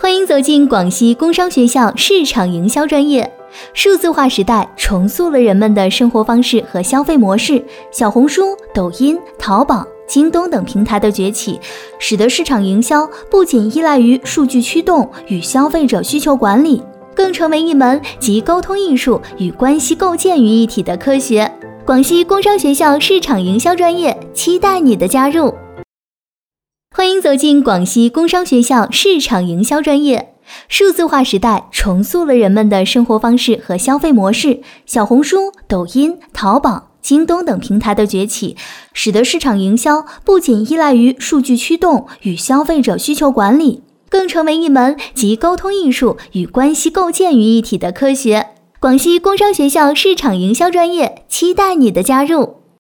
欢迎走进广西工商学校市场营销专业。数字化时代重塑了人们的生活方式和消费模式，小红书、抖音、淘宝、京东等平台的崛起，使得市场营销不仅依赖于数据驱动与消费者需求管理，更成为一门集沟通艺术与关系构建于一体的科学。广西工商学校市场营销专业期待你的加入。欢迎走进广西工商学校市场营销专业。数字化时代重塑了人们的生活方式和消费模式，小红书、抖音、淘宝、京东等平台的崛起，使得市场营销不仅依赖于数据驱动与消费者需求管理，更成为一门集沟通艺术与关系构建于一体的科学。广西工商学校市场营销专业期待你的加入。